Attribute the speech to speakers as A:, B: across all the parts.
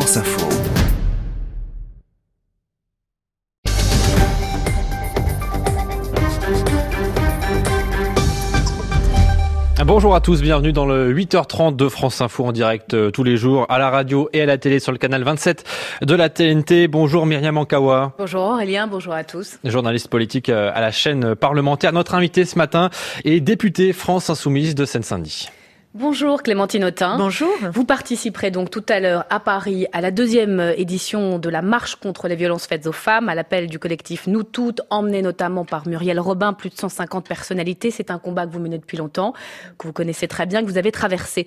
A: France Info.
B: Bonjour à tous, bienvenue dans le 8h30 de France Info en direct tous les jours à la radio et à la télé sur le canal 27 de la TNT. Bonjour Myriam Ankawa.
C: Bonjour Aurélien, bonjour à tous.
B: Journaliste politique à la chaîne parlementaire. Notre invité ce matin est député France Insoumise de Seine-Saint-Denis.
C: Bonjour Clémentine Autain.
D: Bonjour.
C: Vous participerez donc tout à l'heure à Paris à la deuxième édition de la marche contre les violences faites aux femmes, à l'appel du collectif Nous Toutes, emmené notamment par Muriel Robin, plus de 150 personnalités. C'est un combat que vous menez depuis longtemps, que vous connaissez très bien, que vous avez traversé.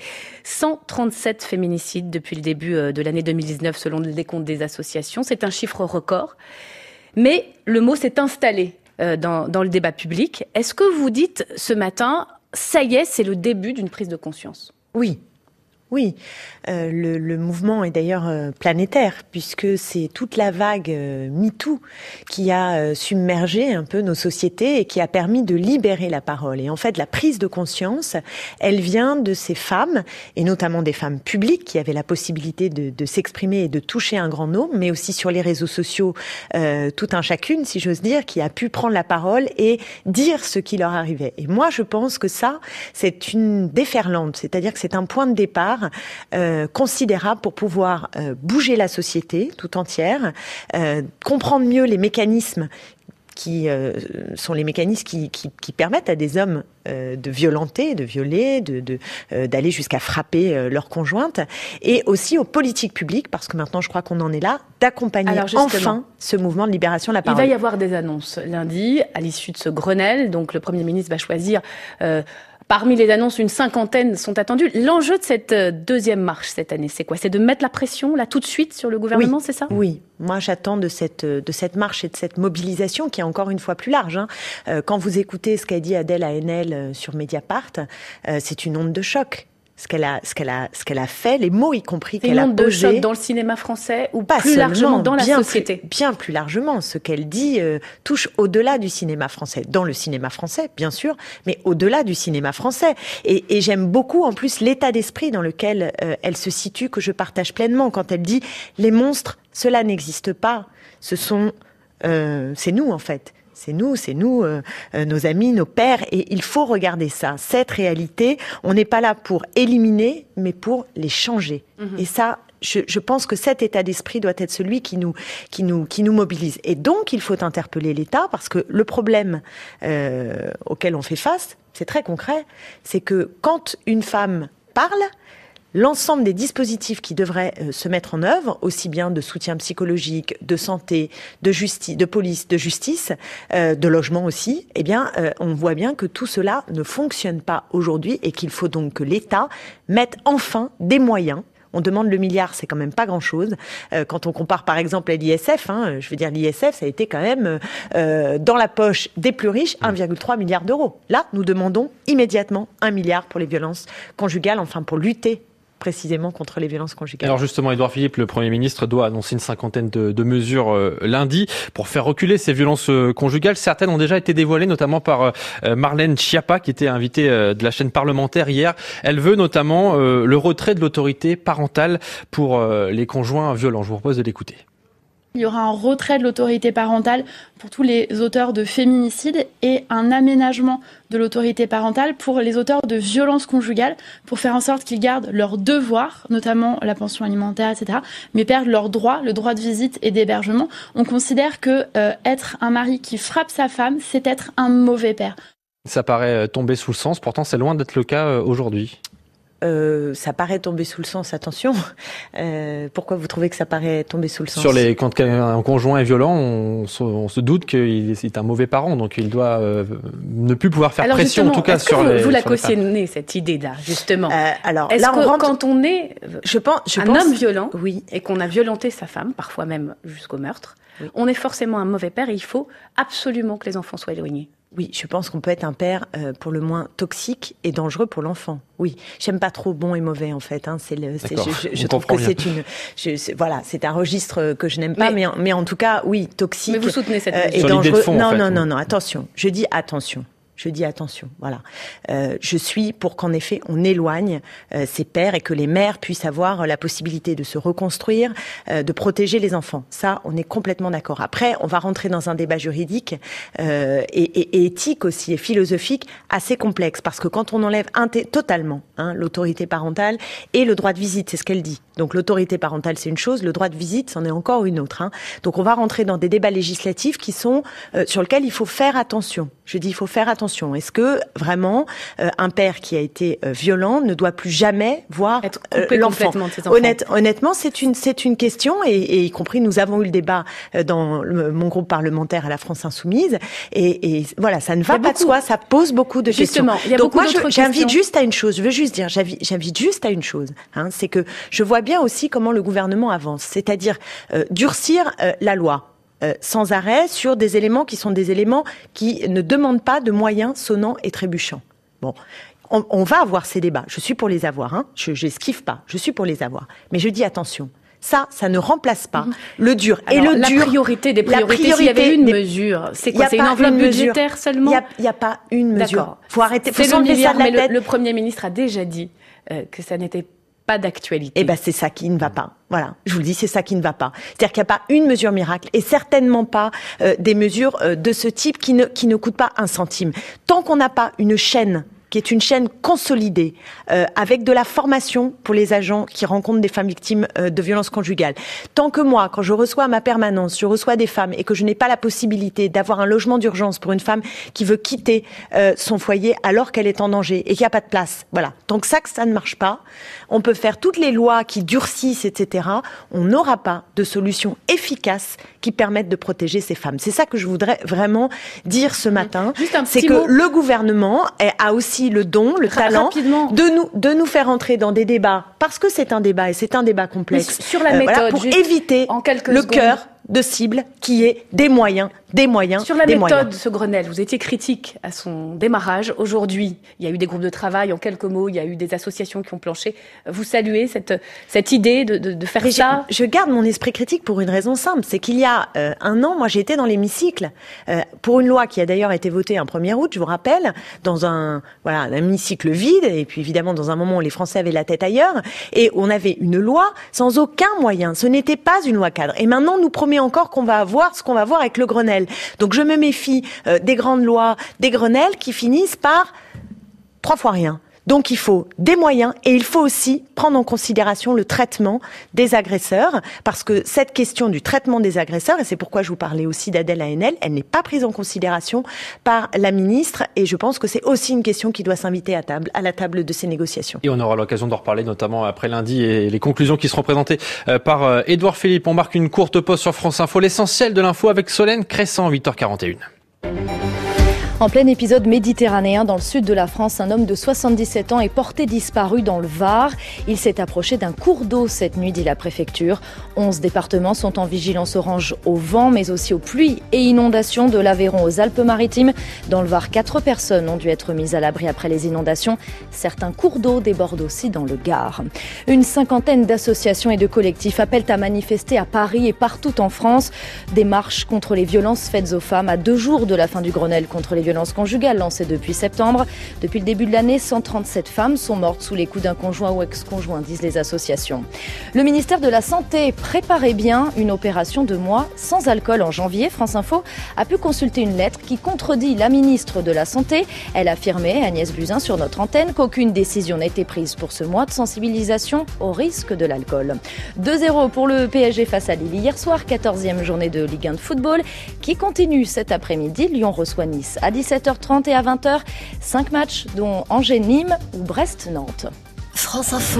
C: 137 féminicides depuis le début de l'année 2019 selon le décompte des associations. C'est un chiffre record. Mais le mot s'est installé dans le débat public. Est-ce que vous dites ce matin, ça y est, c'est le début d'une prise de conscience?
D: Oui. Le mouvement est d'ailleurs planétaire, puisque c'est toute la vague MeToo qui a submergé un peu nos sociétés et qui a permis de libérer la parole. Et en fait, la prise de conscience, elle vient de ces femmes, et notamment des femmes publiques qui avaient la possibilité de s'exprimer et de toucher un grand nombre, mais aussi sur les réseaux sociaux, tout un chacune, si j'ose dire, qui a pu prendre la parole et dire ce qui leur arrivait. Et moi, je pense que ça, c'est une déferlante, c'est-à-dire que c'est un point de départ considérable pour pouvoir bouger la société tout entière, comprendre mieux les mécanismes qui sont les mécanismes qui permettent à des hommes de violenter, de violer, d'aller jusqu'à frapper leur conjointe, et aussi aux politiques publiques, parce que maintenant je crois qu'on en est là, d'accompagner enfin ce mouvement de libération de la parole.
C: Il va y avoir des annonces lundi, à l'issue de ce Grenelle, donc le Premier ministre va choisir... Parmi les annonces, une cinquantaine sont attendues. L'enjeu de cette deuxième marche cette année, c'est quoi? C'est de mettre la pression, là, tout de suite, sur le gouvernement, c'est ça?
D: Oui. Moi, j'attends de cette marche et de cette mobilisation qui est encore une fois plus large. Quand vous écoutez ce qu'a dit Adèle Haenel sur Mediapart, c'est une onde de choc. Ce qu'elle a fait, les mots y compris qu'elle a posés.
C: C'est une onde de choc dans le cinéma français ou plus largement dans la société?
D: Bien plus largement. Ce qu'elle dit touche au-delà du cinéma français. Dans le cinéma français, bien sûr, mais au-delà du cinéma français. Et j'aime beaucoup, en plus, l'état d'esprit dans lequel elle se situe, que je partage pleinement. Quand elle dit « les monstres, cela n'existe pas. C'est nous, en fait. C'est nous, nos amis, nos pères, et il faut regarder ça. Cette réalité, on n'est pas là pour éliminer, mais pour les changer. Et ça, je pense que cet état d'esprit doit être celui qui nous mobilise. Et donc, il faut interpeller l'État, parce que le problème auquel on fait face, c'est très concret, c'est que quand une femme parle, l'ensemble des dispositifs qui devraient se mettre en œuvre, aussi bien de soutien psychologique, de santé, de justice, de police, de justice, de logement aussi, eh bien, on voit bien que tout cela ne fonctionne pas aujourd'hui et qu'il faut donc que l'État mette enfin des moyens. On demande le milliard, c'est quand même pas grand-chose. Quand on compare par exemple à l'ISF, je veux dire l'ISF, ça a été quand même dans la poche des plus riches 1,3 milliard d'euros. Là, nous demandons immédiatement 1 milliard pour les violences conjugales, enfin pour lutter précisément contre les violences conjugales.
B: Alors justement, Édouard Philippe, le Premier ministre, doit annoncer une cinquantaine de mesures lundi pour faire reculer ces violences conjugales. Certaines ont déjà été dévoilées, notamment par Marlène Schiappa, qui était invitée de la chaîne parlementaire hier. Elle veut notamment le retrait de l'autorité parentale pour les conjoints violents. Je vous propose de l'écouter.
E: Il y aura un retrait de l'autorité parentale pour tous les auteurs de féminicide et un aménagement de l'autorité parentale pour les auteurs de violences conjugales, pour faire en sorte qu'ils gardent leurs devoirs, notamment la pension alimentaire, etc., mais perdent leurs droits, le droit de visite et d'hébergement. On considère que être un mari qui frappe sa femme, c'est être un mauvais père.
B: Ça paraît tomber sous le sens, pourtant c'est loin d'être le cas aujourd'hui.
D: Ça paraît tomber sous le sens, attention. Pourquoi vous trouvez que ça paraît tomber sous le sens?
B: Quand un conjoint est violent, on se doute qu'il est un mauvais parent, donc il doit ne plus pouvoir faire pression, en tout cas sur les...
C: Vous la cautionnez, cette idée-là, justement. Est-ce
D: là,
C: que quand on est homme violent,
D: oui,
C: et qu'on a violenté sa femme, parfois même jusqu'au meurtre, oui, on est forcément un mauvais père et il faut absolument que les enfants soient éloignés?
D: Oui, je pense qu'on peut être un père pour le moins toxique et dangereux pour l'enfant. Oui, j'aime pas trop bon et mauvais en fait. Je trouve que c'est un registre que je n'aime pas, mais en tout cas, oui, toxique.
C: Mais vous soutenez cette
D: et dangereux. Non, attention. Je dis attention. Je dis attention, voilà. Je suis pour qu'en effet on éloigne ces pères et que les mères puissent avoir la possibilité de se reconstruire, de protéger les enfants. Ça, on est complètement d'accord. Après, on va rentrer dans un débat juridique et éthique aussi et philosophique assez complexe parce que quand on enlève totalement l'autorité parentale et le droit de visite, c'est ce qu'elle dit. Donc l'autorité parentale c'est une chose, le droit de visite c'en est encore une autre. Donc on va rentrer dans des débats législatifs qui sont sur lesquels il faut faire attention. Je dis il faut faire attention. Est-ce que vraiment un père qui a été violent ne doit plus jamais voir l'enfant? Honnêtement, c'est une question et y compris nous avons eu le débat dans mon groupe parlementaire à la France Insoumise et voilà, ça ne va pas de soi, ça pose beaucoup de questions. Donc moi j'invite juste à une chose, je veux juste dire, j'invite juste à une chose, c'est que je vois bien aussi comment le gouvernement avance, c'est-à-dire durcir la loi. Sans arrêt sur des éléments qui sont des éléments qui ne demandent pas de moyens sonnants et trébuchants. Bon, on va avoir ces débats. Je suis pour les avoir. Je n'esquive pas. Je suis pour les avoir. Mais je dis attention. Ça ne remplace pas le dur.
C: Alors,
D: et le dur.
C: La priorité des priorités. S'il y avait une mesure, c'est quoi? C'est une enveloppe budgétaire seulement?
D: Il n'y a pas une mesure.
C: D'accord.
D: Faut arrêter.
C: C'est le milliard, mais le Premier ministre a déjà dit que ça n'était pas d'actualité.
D: Eh ben, c'est ça qui ne va pas. Voilà. Je vous le dis, c'est ça qui ne va pas. C'est-à-dire qu'il n'y a pas une mesure miracle et certainement pas des mesures de ce type qui ne coûtent pas un centime. Tant qu'on n'a pas une chaîne qui est une chaîne consolidée, avec de la formation pour les agents qui rencontrent des femmes victimes de violences conjugales. Tant que moi, quand je reçois à ma permanence, je reçois des femmes et que je n'ai pas la possibilité d'avoir un logement d'urgence pour une femme qui veut quitter son foyer alors qu'elle est en danger et qu'il n'y a pas de place. Voilà. Tant que ça ne marche pas, on peut faire toutes les lois qui durcissent, etc. On n'aura pas de solution efficace qui permette de protéger ces femmes. C'est ça que je voudrais vraiment dire ce matin. C'est que le gouvernement a aussi le don, le talent de nous faire entrer dans des débats parce que c'est un débat et c'est un débat complexe.
C: Sur la méthode,
D: voilà, pour éviter le cœur de cible qui est des moyens.
C: Sur la méthode de ce Grenelle, vous étiez critique à son démarrage. Aujourd'hui, il y a eu des groupes de travail, en quelques mots, il y a eu des associations qui ont planché. Vous saluez cette idée de faire ça?
D: Je garde mon esprit critique pour une raison simple, c'est qu'il y a un an, moi j'ai été dans l'hémicycle pour une loi qui a d'ailleurs été votée un 1er août, je vous rappelle, dans un hémicycle vide, et puis évidemment dans un moment où les Français avaient la tête ailleurs, et on avait une loi sans aucun moyen. Ce n'était pas une loi cadre. Et maintenant, on nous promet encore qu'on va avoir ce qu'on va voir avec le Grenelle. Donc je me méfie des grandes lois, des Grenelles qui finissent par 3 fois rien. Donc il faut des moyens et il faut aussi prendre en considération le traitement des agresseurs parce que cette question du traitement des agresseurs, et c'est pourquoi je vous parlais aussi d'Adèle Haenel, elle n'est pas prise en considération par la ministre et je pense que c'est aussi une question qui doit s'inviter à la table de ces négociations.
B: Et on aura l'occasion d'en reparler notamment après lundi et les conclusions qui seront présentées par Édouard Philippe. On marque une courte pause sur France Info, l'essentiel de l'info avec Solène Crescent, 8h41.
A: En plein épisode méditerranéen dans le sud de la France, un homme de 77 ans est porté disparu dans le Var. Il s'est approché d'un cours d'eau cette nuit, dit la préfecture. 11 départements sont en vigilance orange au vent, mais aussi aux pluies et inondations de l'Aveyron aux Alpes-Maritimes. Dans le Var, 4 personnes ont dû être mises à l'abri après les inondations. Certains cours d'eau débordent aussi dans le Gard. Une cinquantaine d'associations et de collectifs appellent à manifester à Paris et partout en France. Des marches contre les violences faites aux femmes à 2 jours de la fin du Grenelle contre les violences conjugales lancées depuis septembre. Depuis le début de l'année, 137 femmes sont mortes sous les coups d'un conjoint ou ex-conjoint, disent les associations. Le ministère de la Santé préparait bien une opération de mois sans alcool en janvier. France Info a pu consulter une lettre qui contredit la ministre de la Santé. Elle affirmait, Agnès Buzyn, sur notre antenne, qu'aucune décision n'était prise pour ce mois de sensibilisation au risque de l'alcool. 2-0 pour le PSG face à Lille hier soir, 14e journée de Ligue 1 de football qui continue cet après-midi. Lyon reçoit Nice à 17h30 et à 20h. 5 matchs dont Angers-Nîmes ou Brest-Nantes.
F: France Info.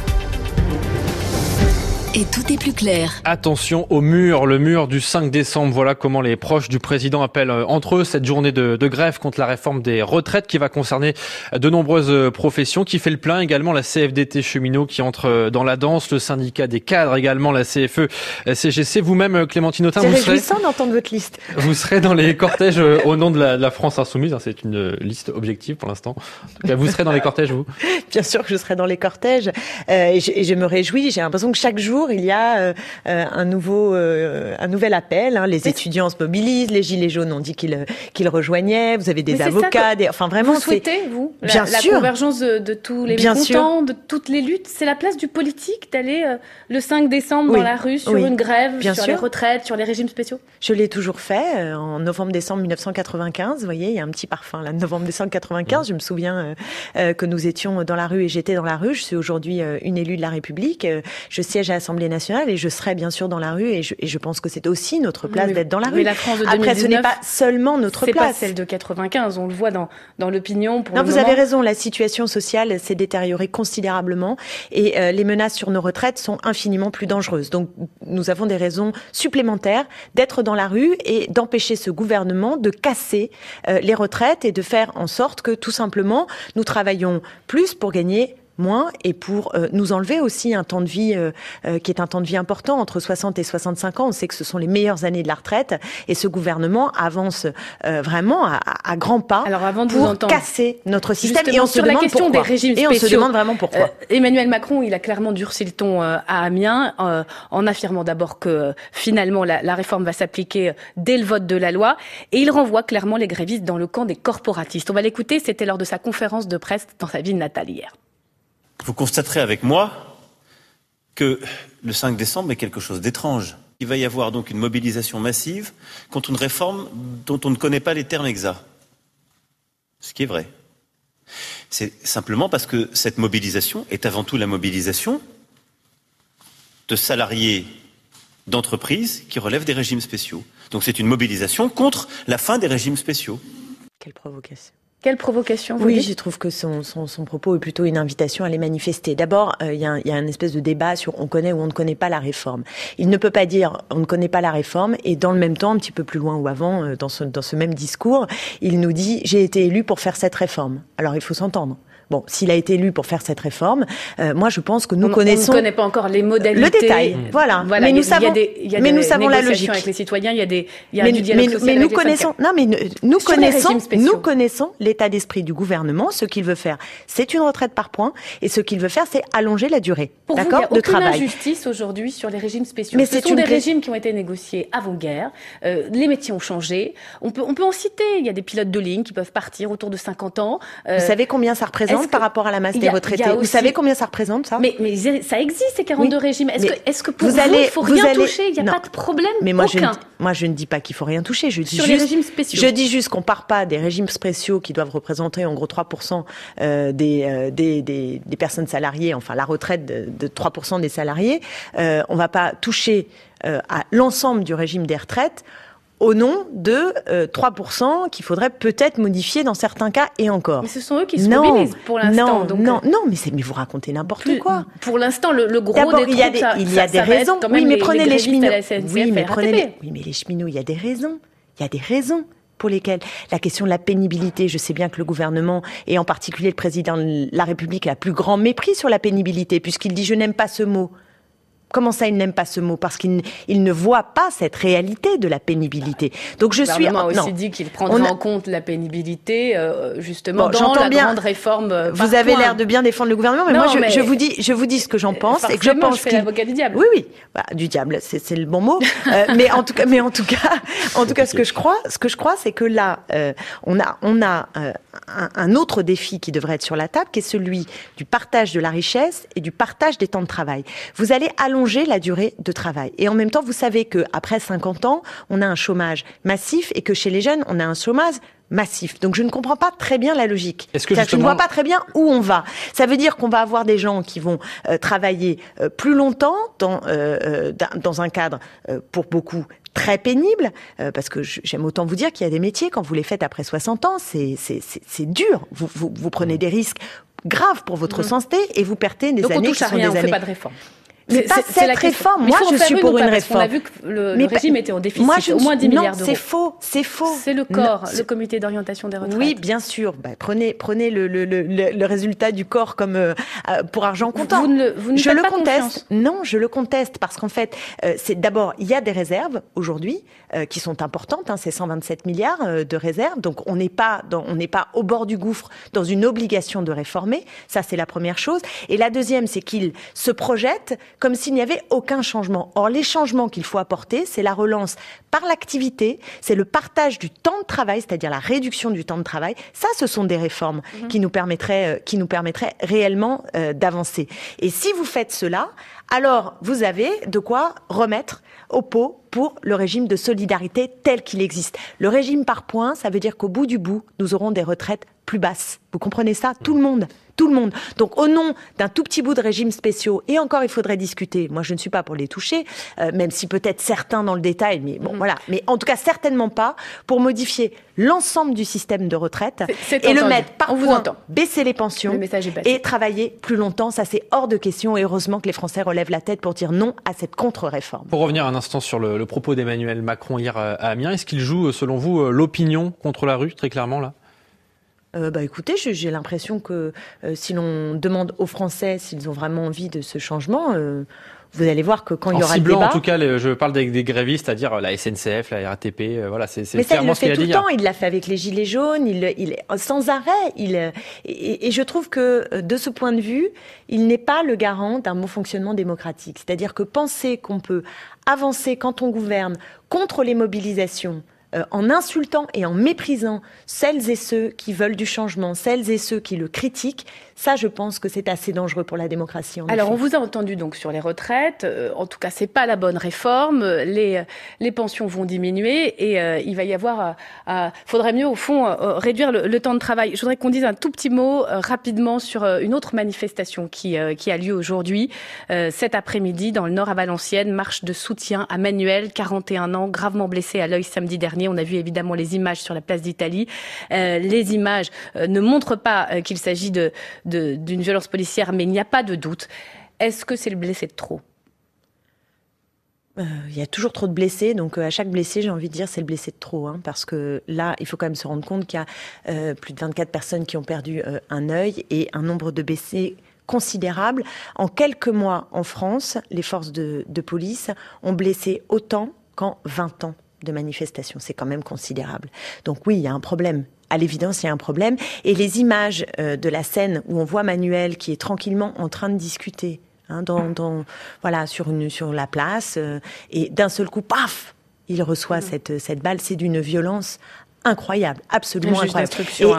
F: Et tout est plus clair.
B: Attention au mur, le mur du 5 décembre. Voilà comment les proches du président appellent entre eux cette journée de grève contre la réforme des retraites qui va concerner de nombreuses professions, qui fait le plein également la CFDT cheminots qui entre dans la danse, le syndicat des cadres également, la CFE-CGC. Vous-même, Clémentine Autain,
D: c'est réjouissant d'entendre votre liste.
B: Vous serez dans les cortèges au nom de la France Insoumise. C'est une liste objective pour l'instant. En tout cas, vous serez dans les cortèges, vous?
D: Bien sûr que je serai dans les cortèges. Et je me réjouis. J'ai l'impression que chaque jour, jours, il y a un nouvel appel. Les étudiants se mobilisent, les Gilets jaunes ont dit qu'ils rejoignaient. Vous avez des avocats, enfin vraiment.
C: Vous souhaitez, vous,
D: bien
C: la
D: sûr,
C: convergence de tous les mécontents, de toutes les luttes. C'est la place du politique d'aller le 5 décembre dans la rue sur une grève, sur les retraites, sur les régimes spéciaux.
D: Je l'ai toujours fait en novembre-décembre 1995. Vous voyez, il y a un petit parfum là, novembre-décembre 95. Je me souviens que nous étions dans la rue et j'étais dans la rue. Je suis aujourd'hui une élue de la République. Je siège à l'Assemblée nationale et je serai bien sûr dans la rue et je pense que c'est aussi notre place d'être dans la rue.
C: Mais la France de 2019,
D: après, ce n'est pas seulement notre place.
C: C'est pas celle de 95. On le voit dans l'opinion.
D: Non, vous avez raison. La situation sociale s'est détériorée considérablement et les menaces sur nos retraites sont infiniment plus dangereuses. Donc, nous avons des raisons supplémentaires d'être dans la rue et d'empêcher ce gouvernement de casser les retraites et de faire en sorte que, tout simplement, nous travaillons plus pour gagner moins et pour nous enlever aussi un temps de vie qui est un temps de vie important, entre 60 et 65 ans. On sait que ce sont les meilleures années de la retraite et ce gouvernement avance vraiment à grands pas.
C: Alors, avant de
D: pour
C: vous entendre,
D: casser notre système.
C: Et on se demande pourquoi.
D: Des régimes spéciaux, et on se demande vraiment pourquoi.
C: Emmanuel Macron, il a clairement durci le ton à Amiens en affirmant d'abord que finalement la réforme va s'appliquer dès le vote de la loi et il renvoie clairement les grévistes dans le camp des corporatistes. On va l'écouter, c'était lors de sa conférence de presse dans sa ville natale hier.
G: Vous constaterez avec moi que le 5 décembre est quelque chose d'étrange. Il va y avoir donc une mobilisation massive contre une réforme dont on ne connaît pas les termes exacts. Ce qui est vrai. C'est simplement parce que cette mobilisation est avant tout la mobilisation de salariés d'entreprises qui relèvent des régimes spéciaux. Donc c'est une mobilisation contre la fin des régimes spéciaux.
D: Quelle provocation.
C: Quelle provocation, vous
D: Oui,
C: dites ?
D: je trouve que son propos est plutôt une invitation à les manifester. D'abord, il y a un espèce de débat sur on connaît ou on ne connaît pas la réforme. Il ne peut pas dire on ne connaît pas la réforme et dans le même temps, un petit peu plus loin ou avant, dans ce même discours, il nous dit j'ai été élu pour faire cette réforme. Alors il faut s'entendre. Bon, s'il a été élu pour faire cette réforme, moi je pense que nous connaissons.
C: On ne connaît pas encore les modalités.
D: Le détail, voilà.
C: Mais nous savons la logique avec les citoyens. Il y a du dialogue social.
D: Mais nous
C: avec
D: connaissons.
C: les syndicats.
D: Non, mais nous connaissons l'état d'esprit du gouvernement. Ce qu'il veut faire, c'est une retraite par points, et ce qu'il veut faire, c'est allonger la durée.
C: Pour
D: d'accord,
C: vous, il n'y a aucune
D: travail.
C: injustice aujourd'hui sur les régimes spéciaux.
D: Mais
C: ce sont des régimes qui ont été négociés avant-guerre. Les métiers ont changé. On peut en citer. Il y a des pilotes de ligne qui peuvent partir autour de 50 ans.
D: Vous savez combien ça représente par rapport à la masse des retraités. Vous savez combien ça représente, ça ?
C: Mais ça existe, ces 42 régimes. Est-ce que pour vous, il ne faut
D: vous
C: rien
D: allez...
C: toucher ? Il n'y a pas de problème
D: mais moi,
C: aucun.
D: Moi, je ne dis pas qu'il faut rien toucher. Je dis
C: sur les régimes spéciaux.
D: Je dis juste qu'on part pas des régimes spéciaux qui doivent représenter en gros 3% des personnes salariées, enfin la retraite de 3% des salariés. On va pas toucher à l'ensemble du régime des retraites au nom de 3% qu'il faudrait peut-être modifier dans certains cas et encore.
C: Mais ce sont eux qui se mobilisent pour l'instant.
D: Non, mais vous racontez n'importe quoi.
C: Pour l'instant, le gros
D: d'abord,
C: des troupes,
D: il y a des raisons.
C: Oui, mais
D: prenez les cheminots.
C: Oui,
D: mais les cheminots, il y a des raisons. Il y a des raisons pour lesquelles la question de la pénibilité, je sais bien que le gouvernement, et en particulier le président de la République, a plus grand mépris sur la pénibilité, puisqu'il dit « je n'aime pas ce mot ». Comment ça, il n'aime pas ce mot ? Parce qu'il ne voit pas cette réalité de la pénibilité. Donc je suis.
C: Le gouvernement a aussi dit qu'il prendrait en compte la pénibilité, justement, dans la grande réforme.
D: Vous avez l'air de bien défendre le gouvernement, mais je vous dis ce que j'en pense et que je pense
C: qu'il l'avocat du diable.
D: Oui, du diable, c'est le bon mot. mais en tout cas, ce que je crois, c'est que là, on a un autre défi qui devrait être sur la table, qui est celui du partage de la richesse et du partage des temps de travail. Vous allez allonger la durée de travail. Et en même temps, vous savez qu'après 50 ans, on a un chômage massif et que chez les jeunes, on a un chômage massif. Donc je ne comprends pas très bien la logique. Je ne vois pas très bien où on va. Ça veut dire qu'on va avoir des gens qui vont travailler plus longtemps dans un cadre pour beaucoup très pénible, parce que j'aime autant vous dire qu'il y a des métiers, quand vous les faites après 60 ans, c'est dur. Vous prenez des risques graves pour votre santé et vous perdez des années qui sont des années.
C: On ne fait pas de réforme.
D: Mais pas cette réforme. Moi, je suis pour une réforme.
C: On a vu que le régime était en déficit, au moins 10 milliards d'euros.
D: Non, c'est faux.
C: C'est le corps, le comité d'orientation des retraites.
D: Oui, bien sûr. Prenez le résultat du corps comme pour argent comptant.
C: Vous ne
D: je
C: faites
D: le
C: pas
D: conteste.
C: Confiance.
D: Non, je le conteste parce qu'en fait, c'est d'abord il y a des réserves aujourd'hui qui sont importantes. C'est 127 milliards de réserves. Donc on n'est pas au bord du gouffre dans une obligation de réformer. Ça, c'est la première chose. Et la deuxième, c'est qu'il se projette comme s'il n'y avait aucun changement. Or, les changements qu'il faut apporter, c'est la relance par l'activité, c'est le partage du temps de travail, c'est-à-dire la réduction du temps de travail. Ça, ce sont des réformes qui nous permettraient réellement d'avancer. Et si vous faites cela, alors vous avez de quoi remettre au pot pour le régime de solidarité tel qu'il existe. Le régime par points, ça veut dire qu'au bout du bout, nous aurons des retraites plus basses. Vous comprenez ça ? Tout le monde. Donc, au nom d'un tout petit bout de régimes spéciaux, et encore, il faudrait discuter. Moi, je ne suis pas pour les toucher, même si peut-être certains dans le détail, mais bon, voilà. Mais en tout cas, certainement pas pour modifier l'ensemble du système de retraite et le mettre par point, baisser les pensions et travailler plus longtemps. Ça, c'est hors de question. Et heureusement que les Français relèvent la tête pour dire non à cette contre-réforme.
B: Pour revenir un instant sur le propos d'Emmanuel Macron hier à Amiens, est-ce qu'il joue, selon vous, l'opinion contre la rue, très clairement, là ?
D: Écoutez, j'ai l'impression que si l'on demande aux Français s'ils ont vraiment envie de ce changement, vous allez voir que quand il y aura le débat...
B: En tout cas, je parle des grévistes, c'est-à-dire la SNCF, la RATP, voilà, c'est
D: clairement ce qu'il a dit. Mais ça, il le fait tout le temps. Il l'a fait avec les Gilets jaunes, il sans arrêt. Et je trouve que, de ce point de vue, il n'est pas le garant d'un bon fonctionnement démocratique. C'est-à-dire que penser qu'on peut avancer quand on gouverne contre les mobilisations, en insultant et en méprisant celles et ceux qui veulent du changement, celles et ceux qui le critiquent, ça, je pense que c'est assez dangereux pour la démocratie.
C: Alors, on vous a entendu donc sur les retraites. En tout cas, c'est pas la bonne réforme. Les pensions vont diminuer et il va y avoir. Faudrait mieux, au fond, réduire le temps de travail. Je voudrais qu'on dise un tout petit mot rapidement sur une autre manifestation qui a lieu aujourd'hui, cet après-midi, dans le Nord à Valenciennes. Marche de soutien à Manuel, 41 ans, gravement blessé à l'œil samedi dernier. On a vu évidemment les images sur la place d'Italie. Les images ne montrent pas qu'il s'agit d'une violence policière, mais il n'y a pas de doute. Est-ce que c'est le blessé de trop ?
D: Il y a toujours trop de blessés, donc à chaque blessé, j'ai envie de dire, c'est le blessé de trop, parce que là, il faut quand même se rendre compte qu'il y a plus de 24 personnes qui ont perdu un œil et un nombre de blessés considérable. En quelques mois, en France, les forces de police ont blessé autant qu'en 20 ans de manifestation. C'est quand même considérable. Donc oui, il y a un problème. À l'évidence, il y a un problème. Et les images de la scène où on voit Manuel qui est tranquillement en train de discuter, sur la place, et d'un seul coup, paf, il reçoit cette balle. C'est d'une violence incroyable, absolument incroyable.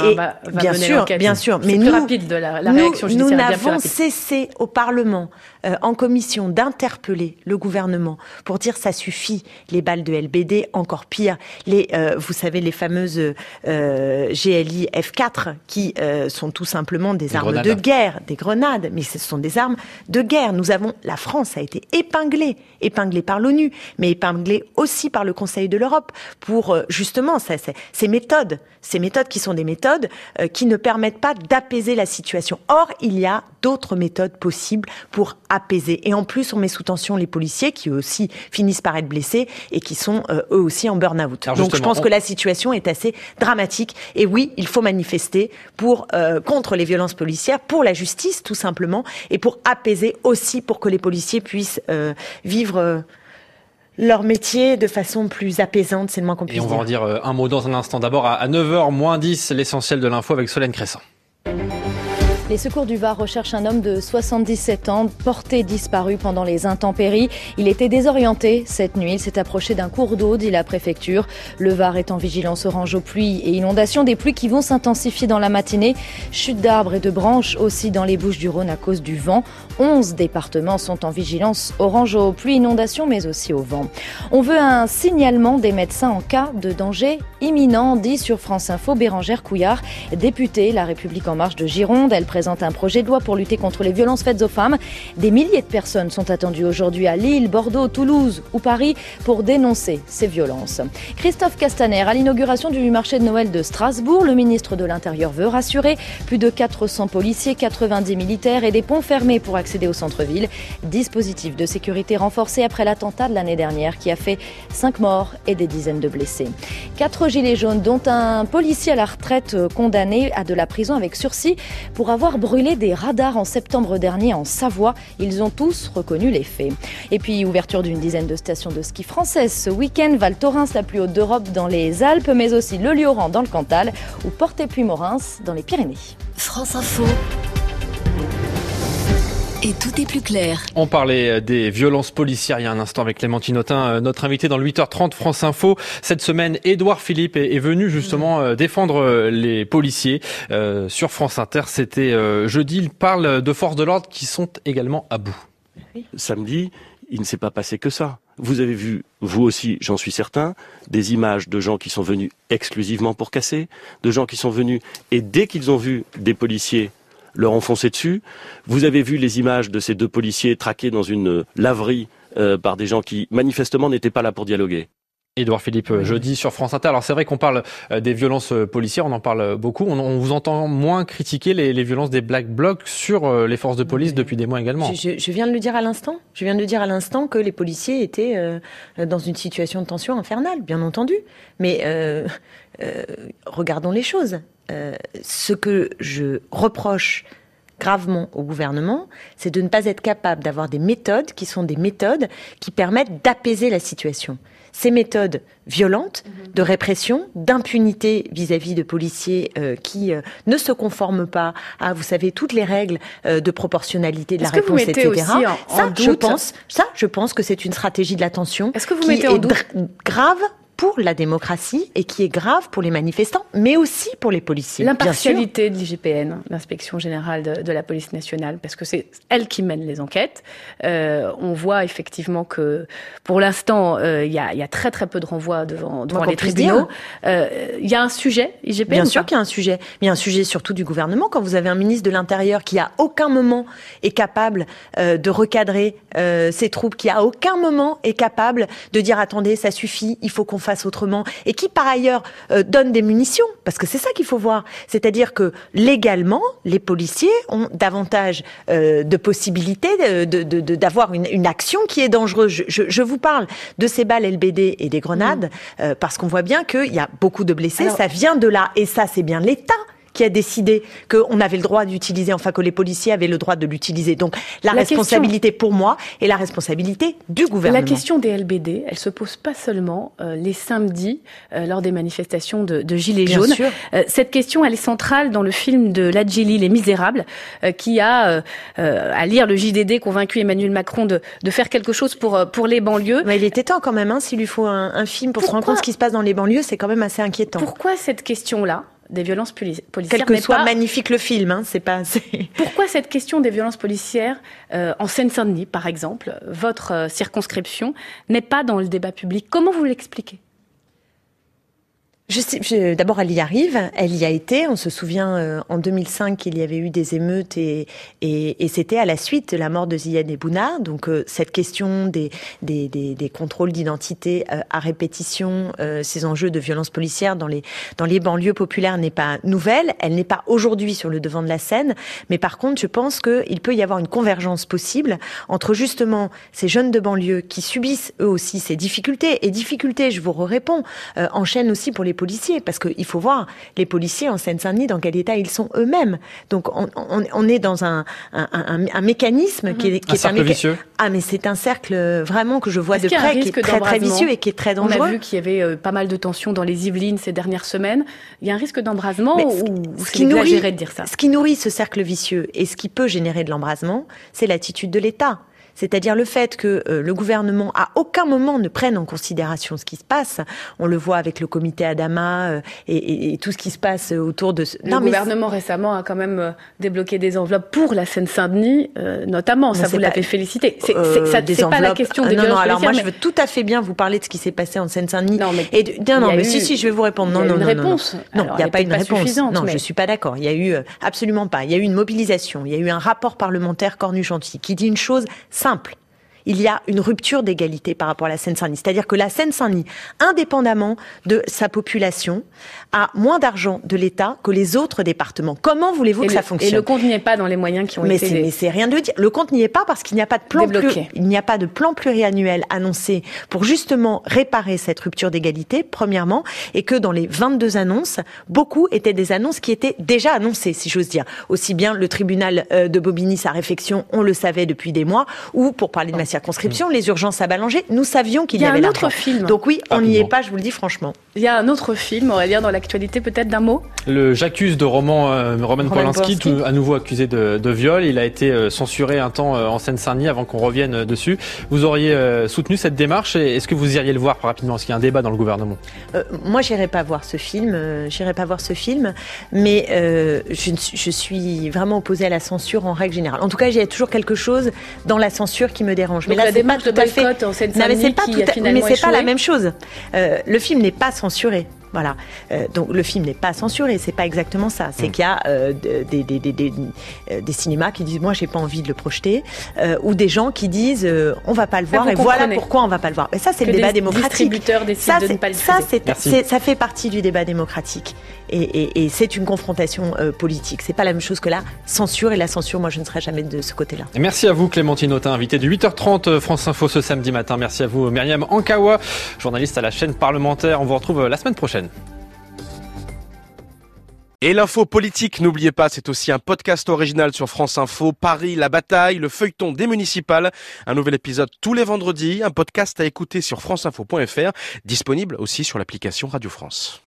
D: Bien sûr, mais
C: plus rapide de la réaction judiciaire.
D: Nous n'avons cessé au Parlement, en commission, d'interpeller le gouvernement pour dire ça suffit, les balles de LBD, encore pire, vous savez, les fameuses GLI F4 qui sont tout simplement des armes de guerre, des grenades, mais ce sont des armes de guerre. La France a été épinglée par l'ONU, mais épinglée aussi par le Conseil de l'Europe pour justement ces méthodes qui sont des méthodes qui ne permettent pas d'apaiser la situation. Or, il y a d'autres méthodes possibles pour apaiser. Et en plus, on met sous tension les policiers qui eux aussi finissent par être blessés et qui sont eux aussi en burn-out. Donc je pense que la situation est assez dramatique. Et oui, il faut manifester contre les violences policières, pour la justice tout simplement, et pour apaiser aussi, pour que les policiers puissent vivre leur métier de façon plus apaisante, c'est le moins qu'on puisse dire.
B: Et on va en dire un mot dans un instant. D'abord, à 9h-10, l'essentiel de l'info avec Solène Crescent.
A: Les secours du Var recherchent un homme de 77 ans, porté disparu pendant les intempéries. Il était désorienté cette nuit. Il s'est approché d'un cours d'eau, dit la préfecture. Le Var est en vigilance orange aux pluies et inondations. Des pluies qui vont s'intensifier dans la matinée. Chute d'arbres et de branches aussi dans les Bouches-du-Rhône à cause du vent. 11 départements sont en vigilance orange aux pluies, inondations, mais aussi au vent. On veut un signalement des médecins en cas de danger imminent, dit sur France Info Bérangère Couillard, députée La République En Marche de Gironde. Elle présente un projet de loi pour lutter contre les violences faites aux femmes. Des milliers de personnes sont attendues aujourd'hui à Lille, Bordeaux, Toulouse ou Paris pour dénoncer ces violences. Christophe Castaner, à l'inauguration du marché de Noël de Strasbourg, le ministre de l'Intérieur veut rassurer. Plus de 400 policiers, 90 militaires et des ponts fermés pour accéder au centre-ville. Dispositif de sécurité renforcé après l'attentat de l'année dernière qui a fait 5 morts et des dizaines de blessés. 4 gilets jaunes, dont un policier à la retraite condamné à de la prison avec sursis pour avoir brûlé des radars en septembre dernier en Savoie. Ils ont tous reconnu les faits. Et puis, ouverture d'une dizaine de stations de ski françaises ce week-end. Val Thorens, la plus haute d'Europe dans les Alpes, mais aussi le Lioran dans le Cantal ou Porte-et-Puy-Morins dans les Pyrénées.
F: France Info. Et tout est plus clair.
B: On parlait des violences policières il y a un instant avec Clémentine Autain, notre invité dans le 8h30 France Info. Cette semaine, Édouard Philippe est venu justement défendre les policiers sur France Inter. C'était jeudi. Il parle de forces de l'ordre qui sont également à bout.
H: Samedi, il ne s'est pas passé que ça. Vous avez vu, vous aussi, j'en suis certain, des images de gens qui sont venus exclusivement pour casser, de gens qui sont venus et dès qu'ils ont vu des policiers leur ont foncé dessus. Vous avez vu les images de ces 2 policiers traqués dans une laverie par des gens qui manifestement n'étaient pas là pour dialoguer.
B: Édouard Philippe, jeudi sur France Inter. Alors c'est vrai qu'on parle des violences policières, on en parle beaucoup. On vous entend moins critiquer les violences des Black Blocs sur les forces de police depuis des mois également.
D: Je viens de le dire à l'instant. Je viens de dire à l'instant que les policiers étaient dans une situation de tension infernale, bien entendu. Mais regardons les choses. Ce que je reproche gravement au gouvernement, c'est de ne pas être capable d'avoir des méthodes qui sont des méthodes qui permettent d'apaiser la situation. Ces méthodes violentes de répression, d'impunité vis-à-vis de policiers qui ne se conforment pas à, vous savez, toutes les règles de proportionnalité de la réponse, etc. Je pense que c'est une stratégie de la tension qui est grave pour la démocratie et qui est grave pour les manifestants, mais aussi pour les policiers.
C: L'impartialité de l'IGPN, l'Inspection Générale de la Police Nationale, parce que c'est elle qui mène les enquêtes. On voit effectivement que, pour l'instant, il y a très très peu de renvois devant les tribunaux. Il y a un sujet, IGPN.
D: Bien sûr qu'il y a un sujet. Mais il y a un sujet surtout du gouvernement. Quand vous avez un ministre de l'Intérieur qui à aucun moment est capable de recadrer ses troupes, qui à aucun moment est capable de dire attendez, ça suffit, il faut qu'on fasse autrement, et qui par ailleurs donne des munitions, parce que c'est ça qu'il faut voir. C'est-à-dire que légalement, les policiers ont davantage de possibilités d'avoir une action qui est dangereuse. Je vous parle de ces balles LBD et des grenades, parce qu'on voit bien qu'il y a beaucoup de blessés. Alors, ça vient de là, et ça c'est bien l'État qui a décidé qu'on avait le droit d'utiliser, enfin que les policiers avaient le droit de l'utiliser. Donc la responsabilité pour moi est la responsabilité du gouvernement.
C: La question des LBD, elle se pose pas seulement les samedis lors des manifestations de Gilets jaunes. Cette question, elle est centrale dans le film de Ladjili, Les Misérables, qui a, à lire le JDD, convaincu Emmanuel Macron de faire quelque chose pour les banlieues.
D: Mais il était temps quand même, s'il lui faut un film pour se rendre compte ce qui se passe dans les banlieues, c'est quand même assez inquiétant.
C: Pourquoi cette question-là des violences policières,
D: quel que soit magnifique le film, c'est pas.
C: Pourquoi cette question des violences policières en Seine-Saint-Denis, par exemple, votre circonscription, n'est pas dans le débat public? Comment vous l'expliquez?
D: D'abord, elle y arrive, elle y a été. On se souvient en 2005 qu'il y avait eu des émeutes et c'était à la suite de la mort de Ziyad Ebouna. Donc cette question des contrôles d'identité à répétition, ces enjeux de violence policière dans les banlieues populaires n'est pas nouvelle. Elle n'est pas aujourd'hui sur le devant de la scène, mais par contre, je pense qu'il peut y avoir une convergence possible entre justement ces jeunes de banlieue qui subissent eux aussi ces difficultés. Et difficultés, je vous réponds, enchaînent aussi pour les policiers, parce qu'il faut voir les policiers en Seine-Saint-Denis dans quel état ils sont eux-mêmes. Donc on est dans un mécanisme qui est
B: un cercle vicieux.
D: Ah, mais c'est un cercle vraiment que je vois de près, qui est très très vicieux et qui est très dangereux.
C: On a vu qu'il y avait pas mal de tensions dans les Yvelines ces dernières semaines. Il y a un risque d'embrasement ou c'est exagéré de dire ça?
D: Ce qui nourrit ce cercle vicieux et ce qui peut générer de l'embrasement, c'est l'attitude de l'État. C'est-à-dire le fait que le gouvernement à aucun moment ne prenne en considération ce qui se passe. On le voit avec le comité Adama et tout ce qui se passe autour de...
C: Le gouvernement récemment a quand même débloqué des enveloppes pour la Seine-Saint-Denis, notamment. Ça, vous l'avez félicité. C'est pas la question des violences policières.
D: Alors moi, je veux tout à fait bien vous parler de ce qui s'est passé en Seine-Saint-Denis. Si, je vais vous répondre. Non, il n'y a pas une réponse. Non, je suis pas d'accord. Il y a eu absolument pas. Il y a eu une mobilisation. Il y a eu un rapport parlementaire Cornu-Gentil qui dit une chose simple. Il y a une rupture d'égalité par rapport à la Seine-Saint-Denis. C'est-à-dire que la Seine-Saint-Denis, indépendamment de sa population, a moins d'argent de l'État que les autres départements. Comment voulez-vous que ça fonctionne?
C: Et le compte n'y est pas dans les moyens qui ont été...
D: Mais c'est rien de dire. Le compte n'y est pas parce qu'il n'y a pas de plan il n'y a pas de plan pluriannuel annoncé pour justement réparer cette rupture d'égalité, premièrement, et que dans les 22 annonces, beaucoup étaient des annonces qui étaient déjà annoncées, si j'ose dire. Aussi bien le tribunal de Bobigny, sa réflexion, on le savait depuis des mois, ou pour parler de ma circonscription, circonscription, les urgences à Ballanger. Nous savions qu'il y avait l'argent.
C: Il y a un autre film.
D: Donc oui, on n'y est pas, je vous le dis franchement.
C: Il y a un autre film, Aurélien, dans l'actualité, peut-être d'un mot.
B: Le J'accuse de Roman Polanski, à nouveau accusé de viol. Il a été censuré un temps en Seine-Saint-Denis avant qu'on revienne dessus. Vous auriez soutenu cette démarche et est-ce que vous iriez le voir rapidement? Est-ce qu'il y a un débat dans le gouvernement?
D: Moi, j'irai pas voir ce film. Mais je suis vraiment opposée à la censure en règle générale. En tout cas, il y a toujours quelque chose dans la censure qui me dérange.
C: Donc
D: mais là,
C: la démarche de boycott en Seine-Saint-Denis qui a finalement échoué.
D: Mais c'est pas la même chose. Le film n'est pas censuré. Voilà. Donc le film n'est pas censuré, c'est pas exactement ça. C'est qu'il y a des cinémas qui disent moi j'ai pas envie de le projeter, ou des gens qui disent on va pas le voir et voilà pourquoi on va pas le voir. Mais ça c'est le débat démocratique.
C: Distributeurs décident de ne pas le diffuser.
D: Ça fait partie du débat démocratique et c'est une confrontation politique. C'est pas la même chose que la censure et la censure. Moi je ne serai jamais de ce côté-là.
B: Et merci à vous Clémentine Autain, invitée de 8h30 France Info ce samedi matin. Merci à vous Myriam Ankawa, journaliste à la chaîne parlementaire. On vous retrouve la semaine prochaine.
I: Et l'info politique, n'oubliez pas, c'est aussi un podcast original sur France Info, Paris, la bataille, le feuilleton des municipales. Un nouvel épisode tous les vendredis, un podcast à écouter sur franceinfo.fr, disponible aussi sur l'application Radio France.